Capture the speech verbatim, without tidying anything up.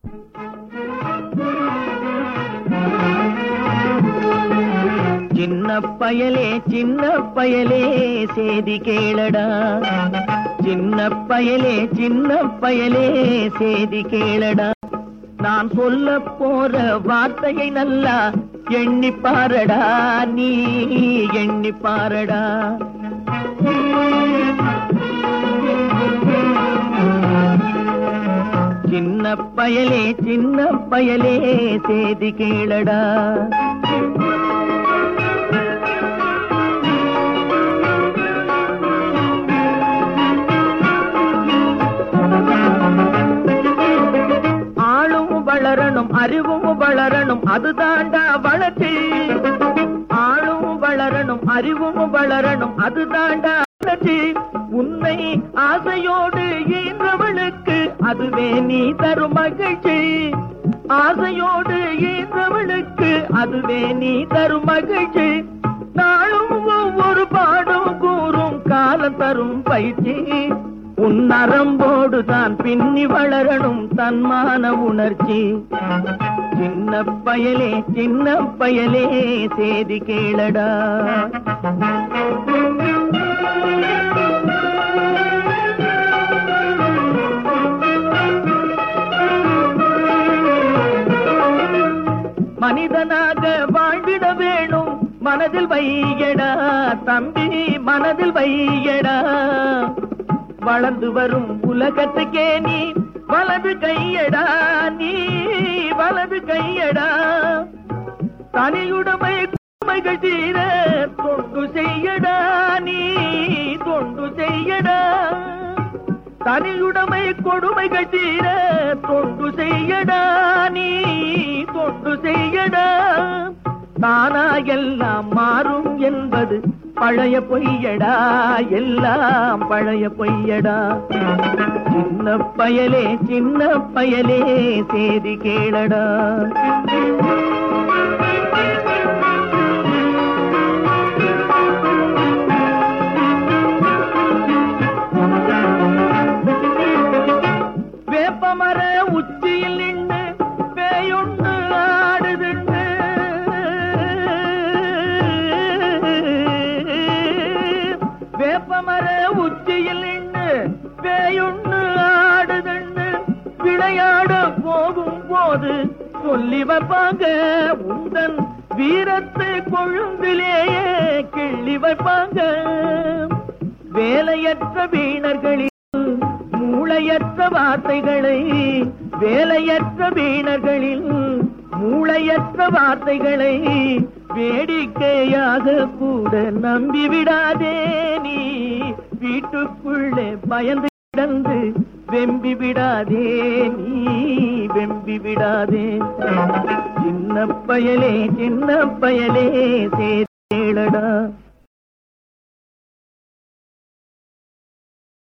சின்ன பயலே சின்ன பயலே சேதி கேளடா, சின்ன பயலே சின்ன பயலே சேதி கேளடா. நான் சொல்ல போற வார்த்தையை நல்லா எண்ணி பாரடா, நீ எண்ணி பாரடா. சின்ன பயலே சின்ன பயலே சேதி கேளடா. வளரணும் அறிவும் வளரணும் அதுதாண்டா வளர்ச்சி, ஆளும் வளரணும் அறிவும் வளரணும் அதுதாண்டா வளர்ச்சி. உன்னை ஆசையோடு ஈன்றவளுக்கு அதுவே நீ தரும் மகிழ்ச்சி, ஆசையோடு ஈன்றவளுக்கு அதுவே நீ தரும் மகிழ்ச்சி. நாளும் ஒவ்வொரு பாடும் கூறும் காலம் தரும் பயிற்சி, உன் நரம்போடு தான் பின்னி வளரணும் தன்மான உணர்ச்சி. சின்ன பயலே சின்ன பயலே சேதி கேளடா. மனிதனாக வாழ்ந்திட வேணும் மனதில் வையடா தம்பி, மனதில் வையடா. வளர்ந்து வரும் உலகத்துக்கே நீ வலது கையடா, நீ வலது கையடா. தனியுடைமை கொடுமைகள் தீர தொண்டு செய்யடா, நீ தொண்டு செய்யடா. தனியுடைமை கொடுமைகள் தீர தொண்டு செய்யடா, நீ தொண்டு செய்யடா. தானா எல்லாம் மாறும் என்பது பழைய பொய்யடா, எல்லாம் பழைய பொய்யடா. சின்ன பயலே சின்ன பயலே சேதி கேளடா. வேப்பமர உச்சியில் நின்று பேயொன்று ஆடுதுண்டு, வேப்பமர உச்சியில் நின்று பேயொன்று ஆடுதுண்டு. விளையாட போகும் போது சொல்லி வைப்பாங்க உந்தன் வீரத்தை கொழுந்திலேயே கிள்ளி வைப்பாங்க. வேலையற்ற வீணர்களில் மூளையற்ற வார்த்தைகளை, வேலையற்ற வீணர்களில் மூளையற்ற வார்த்தைகளை வேடிக்கையாக கூட நம்பி விடாதே. நீ வீட்டுக்குள்ளே பயந்து கிடந்து வெம்பி விடாதே, நீ வெம்பி விடாதே. சின்ன பயலே சின்ன பயலே சேதி கேளடா.